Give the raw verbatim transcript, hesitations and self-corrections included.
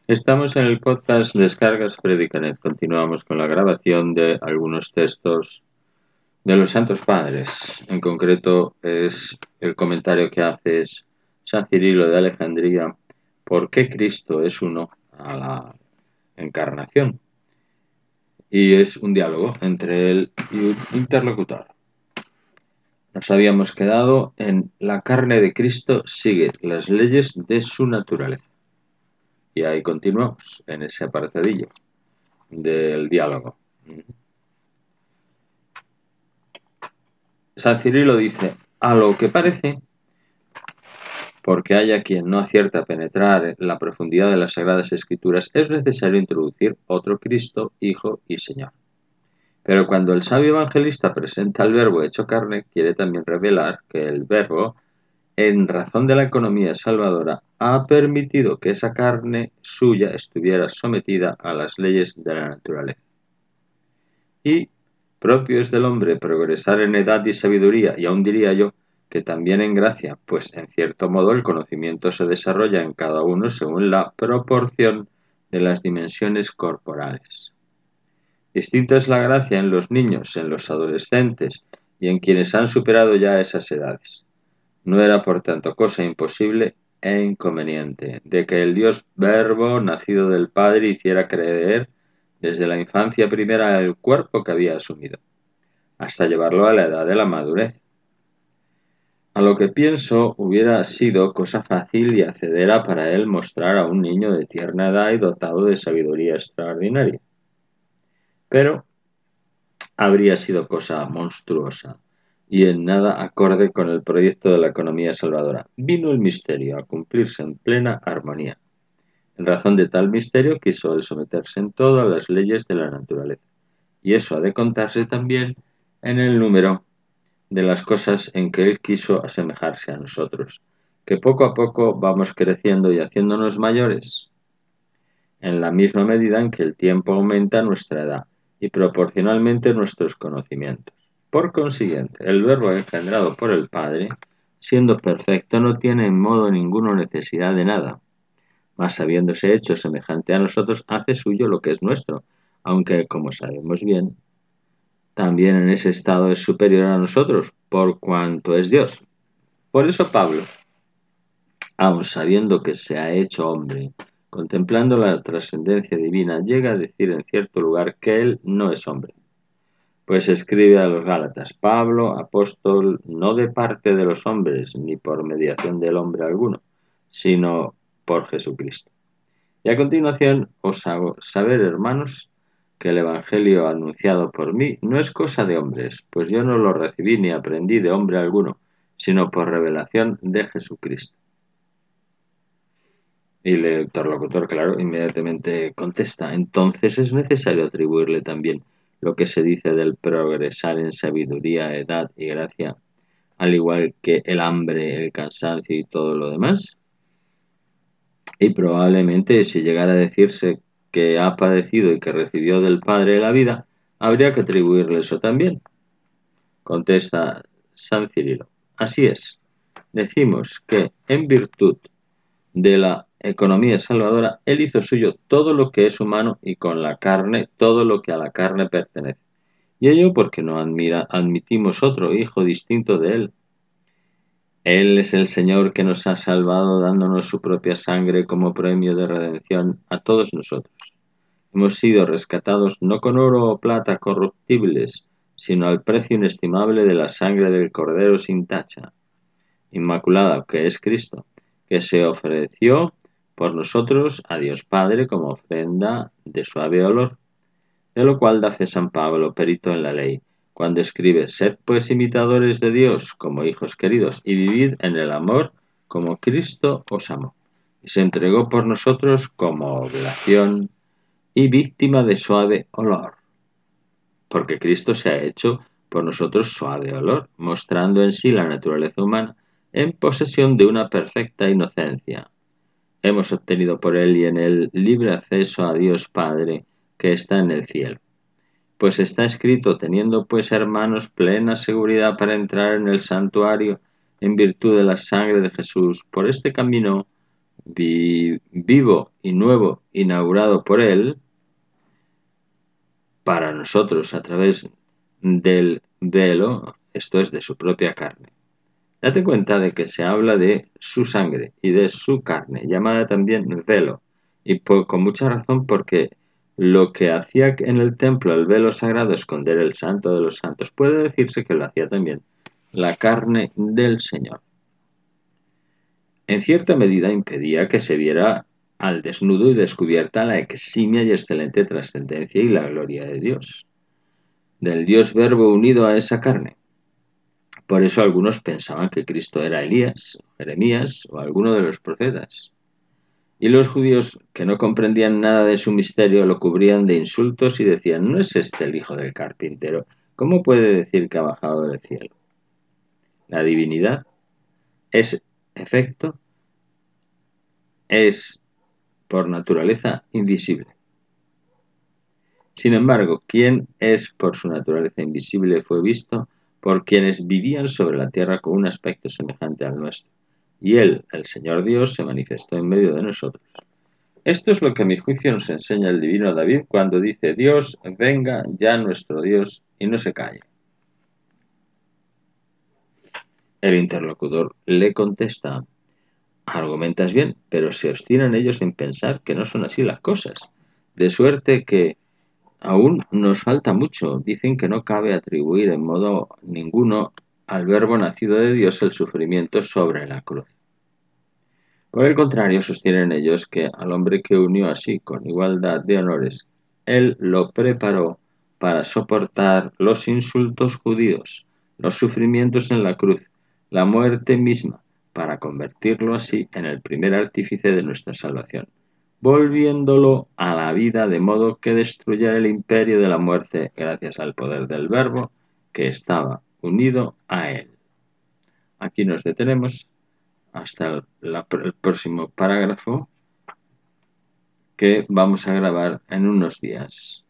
Estamos en el podcast Descargas Predicanet. Continuamos con la grabación de algunos textos de los Santos Padres. En concreto es el comentario que hace es San Cirilo de Alejandría: ¿por qué Cristo es uno a la encarnación? Y es un diálogo entre él y un interlocutor. Nos habíamos quedado en la carne de Cristo sigue las leyes de su naturaleza. Y ahí continuamos, en ese apartadillo del diálogo. San Cirilo dice: a lo que parece, porque haya quien no acierta a penetrar en la profundidad de las Sagradas Escrituras, es necesario introducir otro Cristo, Hijo y Señor. Pero cuando el sabio evangelista presenta al Verbo hecho carne, quiere también revelar que el Verbo, en razón de la economía salvadora, ha permitido que esa carne suya estuviera sometida a las leyes de la naturaleza. Y propio es del hombre progresar en edad y sabiduría, y aún diría yo que también en gracia, pues en cierto modo el conocimiento se desarrolla en cada uno según la proporción de las dimensiones corporales. Distinta es la gracia en los niños, en los adolescentes y en quienes han superado ya esas edades. No era por tanto cosa imposible e inconveniente de que el Dios Verbo nacido del Padre hiciera creer desde la infancia primera el cuerpo que había asumido, hasta llevarlo a la edad de la madurez. A lo que pienso hubiera sido cosa fácil y hacedera para él mostrar a un niño de tierna edad y dotado de sabiduría extraordinaria. Pero habría sido cosa monstruosa y en nada acorde con el proyecto de la economía salvadora. Vino el misterio a cumplirse en plena armonía. En razón de tal misterio quiso él someterse en todo a las leyes de la naturaleza. Y eso ha de contarse también en el número de las cosas en que él quiso asemejarse a nosotros, que poco a poco vamos creciendo y haciéndonos mayores, en la misma medida en que el tiempo aumenta nuestra edad y proporcionalmente nuestros conocimientos. Por consiguiente, el Verbo engendrado por el Padre, siendo perfecto, no tiene en modo ninguno necesidad de nada, mas habiéndose hecho semejante a nosotros, hace suyo lo que es nuestro, aunque, como sabemos bien, también en ese estado es superior a nosotros, por cuanto es Dios. Por eso Pablo, aun sabiendo que se ha hecho hombre, contemplando la trascendencia divina, llega a decir en cierto lugar que él no es hombre. Pues escribe a los Gálatas: Pablo, apóstol, no de parte de los hombres, ni por mediación del hombre alguno, sino por Jesucristo. Y a continuación os hago saber, hermanos, que el Evangelio anunciado por mí no es cosa de hombres, pues yo no lo recibí ni aprendí de hombre alguno, sino por revelación de Jesucristo. Y el interlocutor, claro, inmediatamente contesta: entonces es necesario atribuirle también lo que se dice del progresar en sabiduría, edad y gracia, al igual que el hambre, el cansancio y todo lo demás. Y probablemente si llegara a decirse que ha padecido y que recibió del Padre la vida, habría que atribuirle eso también. Contesta San Cirilo: así es, decimos que en virtud de la economía salvadora, él hizo suyo todo lo que es humano y con la carne todo lo que a la carne pertenece. Y ello porque no admira, admitimos otro hijo distinto de él. Él es el Señor que nos ha salvado dándonos su propia sangre como premio de redención a todos nosotros. Hemos sido rescatados no con oro o plata corruptibles, sino al precio inestimable de la sangre del Cordero sin tacha, inmaculada, que es Cristo, que se ofreció por nosotros a Dios Padre como ofrenda de suave olor, de lo cual da fe San Pablo, perito en la ley, cuando escribe: sed pues imitadores de Dios como hijos queridos, y vivid en el amor como Cristo os amó, y se entregó por nosotros como oblación y víctima de suave olor. Porque Cristo se ha hecho por nosotros suave olor, mostrando en sí la naturaleza humana en posesión de una perfecta inocencia. Hemos obtenido por él y en él libre acceso a Dios Padre, que está en el cielo. Pues está escrito: teniendo pues, hermanos, plena seguridad para entrar en el santuario en virtud de la sangre de Jesús, por este camino vi- vivo y nuevo inaugurado por Él para nosotros a través del velo, esto es de su propia carne. Date cuenta de que se habla de su sangre y de su carne, llamada también velo, y por, con mucha razón porque lo que hacía en el templo el velo sagrado esconder el santo de los santos, puede decirse que lo hacía también la carne del Señor. En cierta medida impedía que se viera al desnudo y descubierta la eximia y excelente trascendencia y la gloria de Dios, del Dios Verbo unido a esa carne. Por eso algunos pensaban que Cristo era Elías, Jeremías o alguno de los profetas. Y los judíos, que no comprendían nada de su misterio, lo cubrían de insultos y decían: ¿no es este el hijo del carpintero? ¿Cómo puede decir que ha bajado del cielo? La divinidad es efecto, es por naturaleza invisible. Sin embargo, quien es por su naturaleza invisible fue visto por quienes vivían sobre la tierra con un aspecto semejante al nuestro, y Él, el Señor Dios, se manifestó en medio de nosotros. Esto es lo que a mi juicio nos enseña el divino David cuando dice: Dios, venga ya nuestro Dios, y no se calle. El interlocutor le contesta: argumentas bien, pero se obstinan ellos en pensar que no son así las cosas, de suerte que aún nos falta mucho. Dicen que no cabe atribuir en modo ninguno al Verbo nacido de Dios el sufrimiento sobre la cruz. Por el contrario, sostienen ellos que al hombre que unió así con igualdad de honores, Él lo preparó para soportar los insultos judíos, los sufrimientos en la cruz, la muerte misma, para convertirlo así en el primer artífice de nuestra salvación, volviéndolo a la vida de modo que destruyera el imperio de la muerte gracias al poder del Verbo que estaba unido a Él. Aquí nos detenemos hasta el, la, el próximo parágrafo que vamos a grabar en unos días.